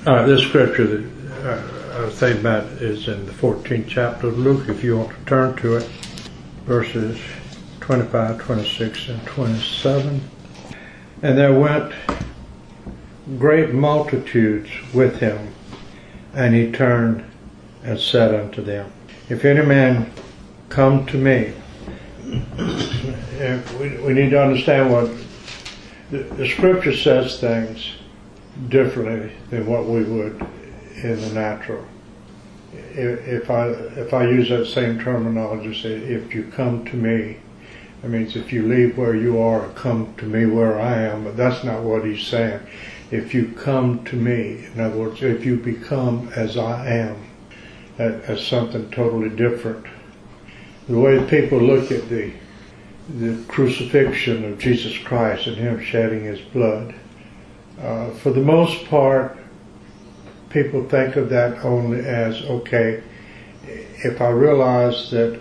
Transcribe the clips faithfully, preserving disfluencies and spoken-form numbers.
Uh, this scripture that uh, I was thinking about is in the fourteenth chapter of Luke, if you want to turn to it, verses twenty-five, twenty-six, and twenty-seven. And there went great multitudes with him, and he turned and said unto them, If any man come to me, if we, we need to understand what the, the scripture says things differently than what we would in the natural. If, if I if I use that same terminology, say, if you come to me, that means if you leave where you are and come to me where I am, but that's not what he's saying. If you come to me, in other words, if you become as I am, as something totally different. The way people look at the the crucifixion of Jesus Christ and him shedding his blood, uh, for the most part, people think of that only as, okay, if I realize that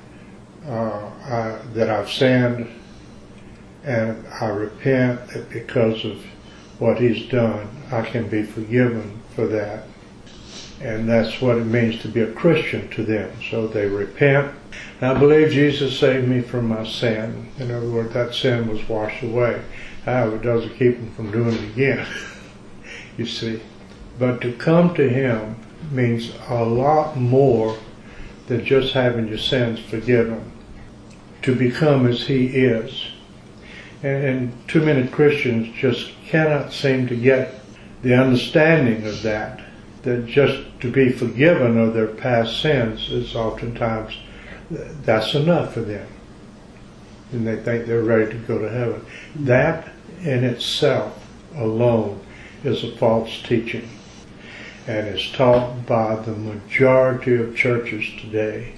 uh, I, that I've sinned and I repent that because of what he's done, I can be forgiven for that. And that's what it means to be a Christian to them. So they repent. And I believe Jesus saved me from my sin. In other words, that sin was washed away. However, it doesn't keep them from doing it again. You see. But to come to him means a lot more than just having your sins forgiven. To become as he is. And, and too many Christians just cannot seem to get the understanding of that. That just to be forgiven of their past sins is oftentimes, that's enough for them. And they think they're ready to go to heaven. That in itself alone is a false teaching. And is taught by the majority of churches today.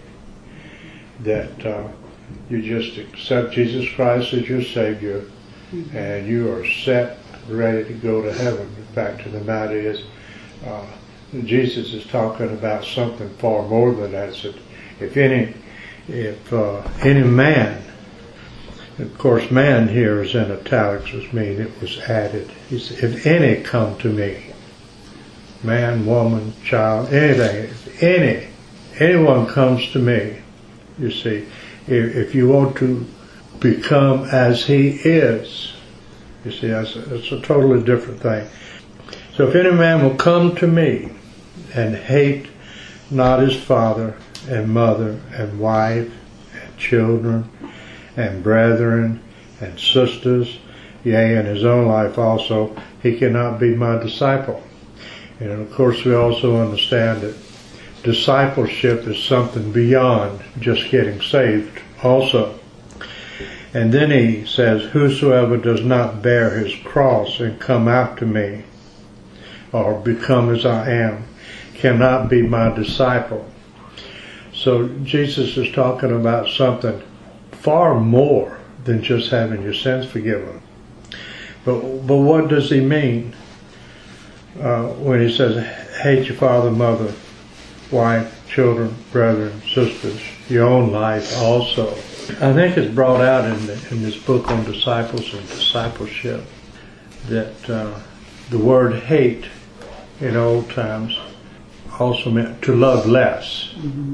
That uh, you just accept Jesus Christ as your Savior and you are set, ready to go to heaven. The fact of the matter is, uh, Jesus is talking about something far more than that. So if any, if uh, any man, of course, man here is in italics, which means it was added. He said, if any come to me, man, woman, child, anything, if any, anyone comes to me, you see, if, if you want to become as he is, you see, that's a, that's a totally different thing. So if any man will come to me and hate not his father and mother and wife and children and brethren and sisters, yea, and his own life also, he cannot be my disciple. And of course we also understand that discipleship is something beyond just getting saved also. And then he says, whosoever does not bear his cross and come after me, or become as I am, cannot be my disciple. So Jesus is talking about something far more than just having your sins forgiven. But but what does he mean uh, when he says, hate your father, mother, wife, children, brethren, sisters, your own life also? I think it's brought out in, the, in this book on disciples and discipleship that uh, the word hate in old times also meant to love less. Mm-hmm.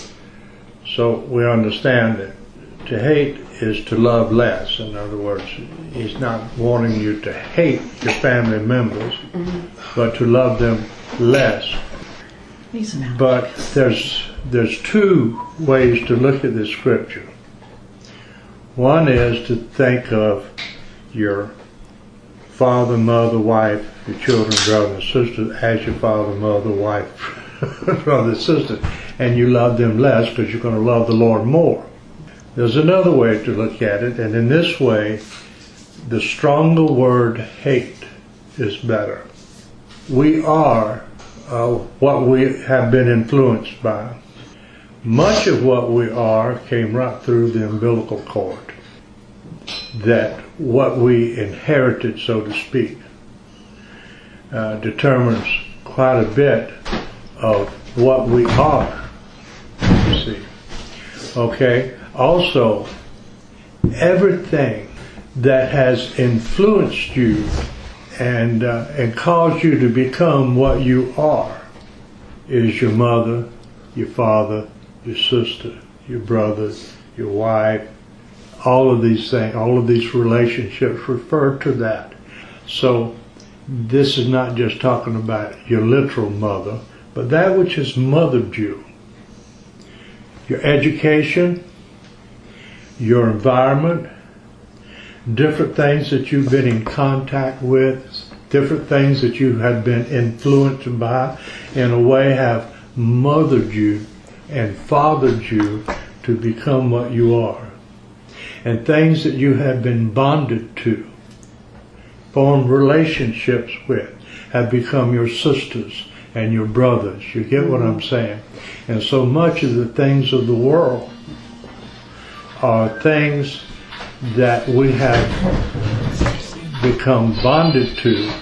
So we understand that to hate is to love less. In other words, he's not wanting you to hate your family members, mm-hmm. but to love them less. But there's there's two ways to look at this scripture. One is to think of your father, mother, wife, your children, brother, and sister as your father, mother, wife, brother, and sister, and you love them less because you're going to love the Lord more. There's another way to look at it, and in this way, the stronger word hate is better. We are uh, what we have been influenced by. Much of what we are came right through the umbilical cord. That what we inherited, so to speak, uh, determines quite a bit of what we are, you see. Okay? Also, everything that has influenced you and uh, and cause you to become what you are is your mother, your father, your sister, your brother, your wife. All of these things, all of these relationships refer to that. So this is not just talking about your literal mother, but that which has mothered you. Your education, your environment, different things that you've been in contact with, different things that you have been influenced by, in a way have mothered you and fathered you to become what you are. And things that you have been bonded to, formed relationships with, have become your sisters and your brothers. You get what I'm saying? And so much of the things of the world are things that we have become bonded to,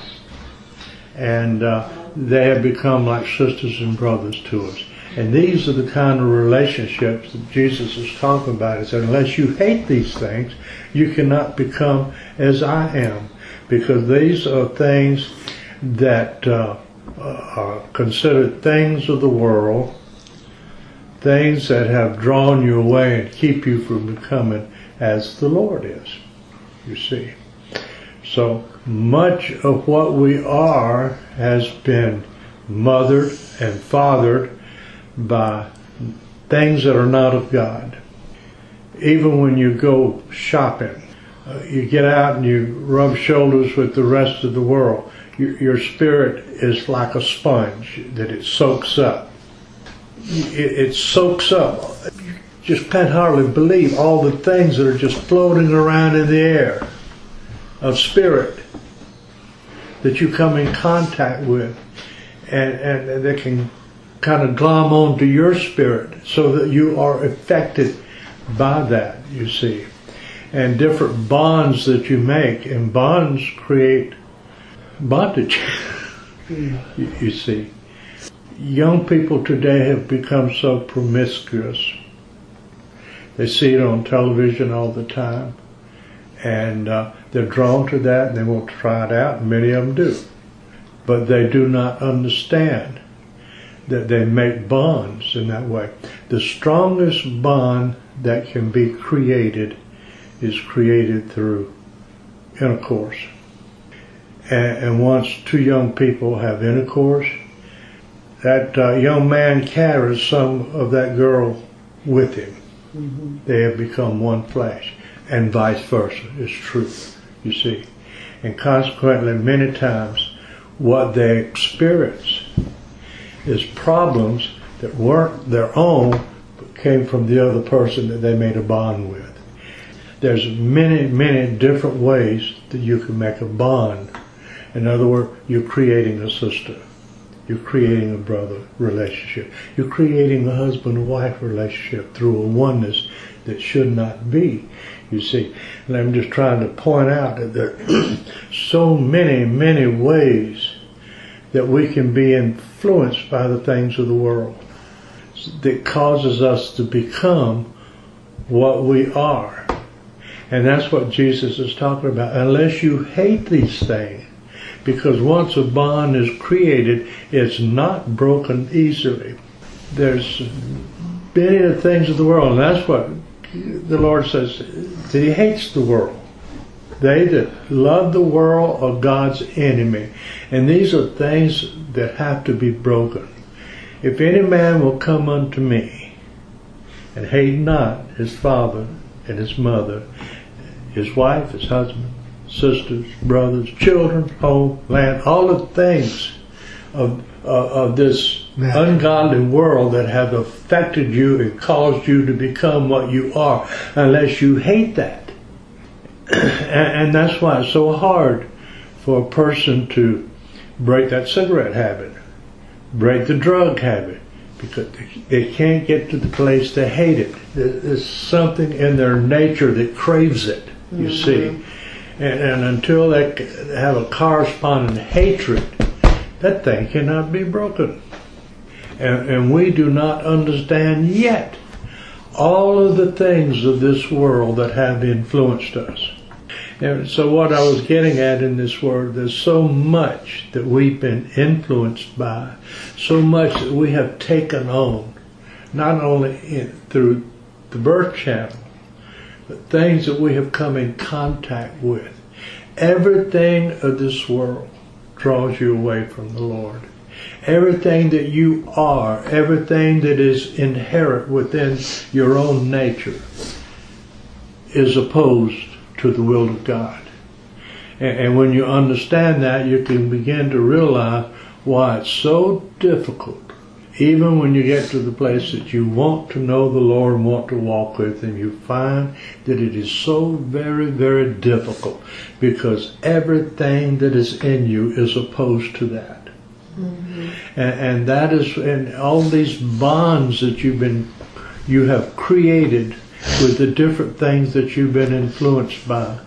and uh, they have become like sisters and brothers to us. And these are the kind of relationships that Jesus is talking about. He said, unless you hate these things, you cannot become as I am. Because these are things that uh, are considered things of the world, things that have drawn you away and keep you from becoming as the Lord is, you see. So much of what we are has been mothered and fathered by things that are not of God. Even when you go shopping, uh, you get out and you rub shoulders with the rest of the world. Your, your spirit is like a sponge that it soaks up. It, it soaks up. You just can't hardly believe all the things that are just floating around in the air of spirit that you come in contact with, and, and, and they can kind of glom onto your spirit so that you are affected by that, you see. And different bonds that you make, and bonds create bondage, you, you see. Young people today have become so promiscuous. They see it on television all the time, and uh, they're drawn to that, and they want to try it out, and many of them do. But they do not understand that they make bonds in that way. The strongest bond that can be created is created through intercourse. And, and once two young people have intercourse, that uh, young man carries some of that girl with him. Mm-hmm. They have become one flesh, and vice versa. It's true, you see. And consequently, many times, what they experience is problems that weren't their own, but came from the other person that they made a bond with. There's many, many different ways that you can make a bond. In other words, you're creating a sister. You're creating a brother relationship. You're creating a husband and wife relationship through a oneness that should not be, you see. And I'm just trying to point out that there are so many, many ways that we can be influenced by the things of the world that causes us to become what we are. And that's what Jesus is talking about. Unless you hate these things, because once a bond is created, it's not broken easily. There's many of the things of the world, and that's what the Lord says, that He hates the world. They that love the world are God's enemy. And these are things that have to be broken. If any man will come unto me and hate not his father and his mother, his wife, his husband, sisters, brothers, children, home, land, all the things of, uh, of this ungodly world that have affected you and caused you to become what you are, unless you hate that. And that's why it's so hard for a person to break that cigarette habit, break the drug habit, because they can't get to the place to hate it. There's something in their nature that craves it, you mm-hmm. see. And, and until they have a corresponding hatred, that thing cannot be broken. And, and we do not understand yet all of the things of this world that have influenced us. And so what I was getting at in this word, there's so much that we've been influenced by, so much that we have taken on, not only in, through the birth channel, but things that we have come in contact with. Everything of this world draws you away from the Lord. Everything that you are, everything that is inherent within your own nature is opposed to the will of God. And, and when you understand that, you can begin to realize why it's so difficult, even when you get to the place that you want to know the Lord and want to walk with Him, you find that it is so very, very difficult, because everything that is in you is opposed to that. Mm-hmm. And, and that is, and all these bonds that you've been, you have created with the different things that you've been influenced by.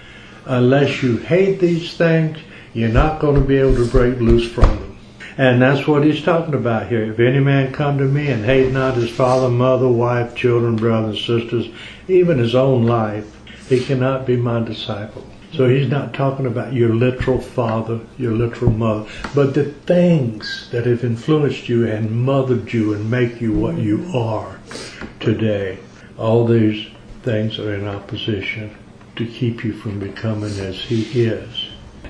Unless you hate these things, you're not going to be able to break loose from them. And that's what he's talking about here. If any man come to me and hate not his father, mother, wife, children, brothers, sisters, even his own life, he cannot be my disciple. So he's not talking about your literal father, your literal mother, but the things that have influenced you and mothered you and make you what you are today. All these things are in opposition to keep you from becoming as He is.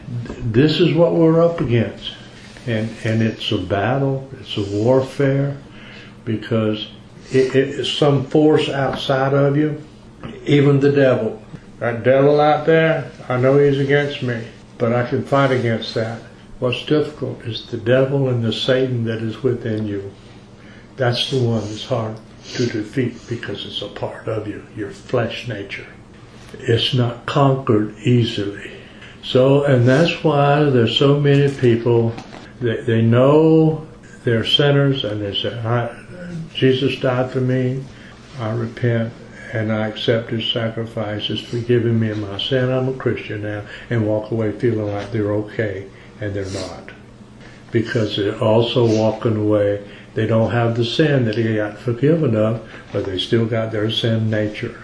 This is what we're up against. And and it's a battle, it's a warfare, because it, it's some force outside of you, even the devil. That devil out there, I know he's against me, but I can fight against that. What's difficult is the devil and the Satan that is within you. That's the one that's hard to defeat, because it's a part of you, your flesh nature. It's not conquered easily. So, and that's why there's so many people that they know they're sinners, and they say, I, Jesus died for me, I repent, and I accept His sacrifice. It's forgiving me of my sin. I'm a Christian now, and walk away feeling like they're okay, and they're not. Because they're also walking away, they don't have the sin that He got forgiven of, but they still got their sin nature.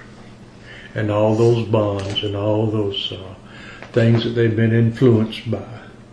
And all those bonds and all those uh, things that they've been influenced by,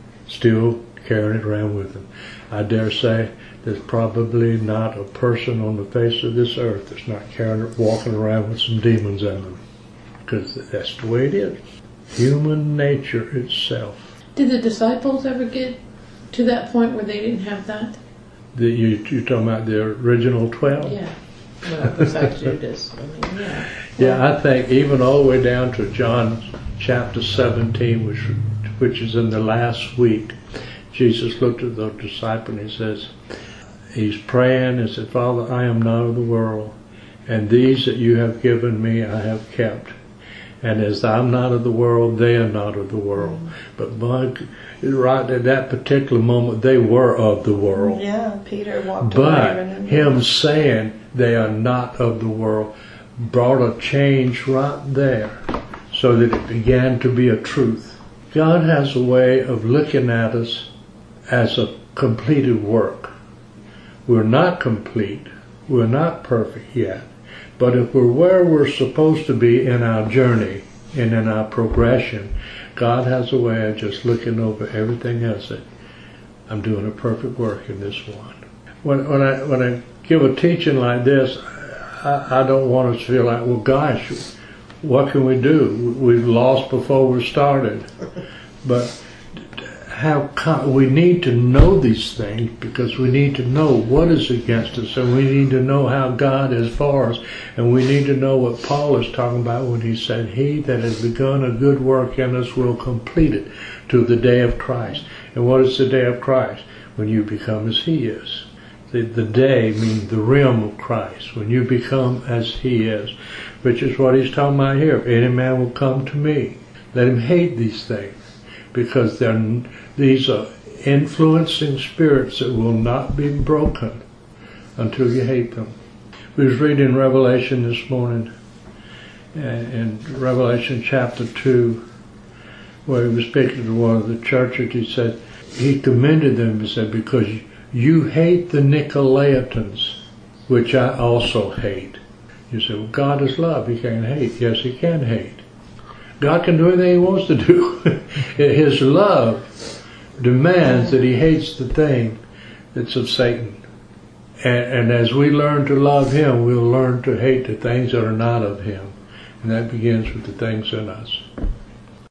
still carrying it around with them. I dare say there's probably not a person on the face of this earth that's not carrying, walking around with some demons in them. Because that's the way it is. Human nature itself. Did the disciples ever get to that point where they didn't have that? The, you, you're talking about the original twelve? Yeah. Well, besides Judas. I mean, yeah. Yeah, I think even all the way down to John chapter seventeen, which which is in the last week, Jesus looked at the disciple and He says, He's praying and said, Father, I am not of the world, and these that you have given me I have kept. And as I'm not of the world, they are not of the world. But by, right at that particular moment, they were of the world. Yeah, Peter walked but away. But Him saying they are not of the world brought a change right there, so that it began to be a truth. God has a way of looking at us as a completed work. We're not complete. We're not perfect yet. But if we're where we're supposed to be in our journey and in our progression, God has a way of just looking over everything else. That I'm doing a perfect work in this one. When, when I when I give a teaching like this, I, I don't want us to feel like, well, gosh, what can we do? We've lost before we started. But how we need to know these things, because we need to know what is against us, and we need to know how God is for us, and we need to know what Paul is talking about when he said, He that has begun a good work in us will complete it to the day of Christ. And what is the day of Christ? When you become as He is. The, the day means the realm of Christ, when you become as He is, which is what he's talking about here. If any man will come to me, let him hate these things, because they're these are influencing spirits that will not be broken until you hate them. We was reading Revelation this morning, in Revelation chapter two, where he was speaking to one of the churches. He said, he commended them, he said, because you hate the Nicolaitans, which I also hate. You say, well, God is love, He can't hate. Yes, He can hate. God can do anything He wants to do. His love demands that He hates the thing that's of Satan. And, and as we learn to love Him, we'll learn to hate the things that are not of Him. And that begins with the things in us.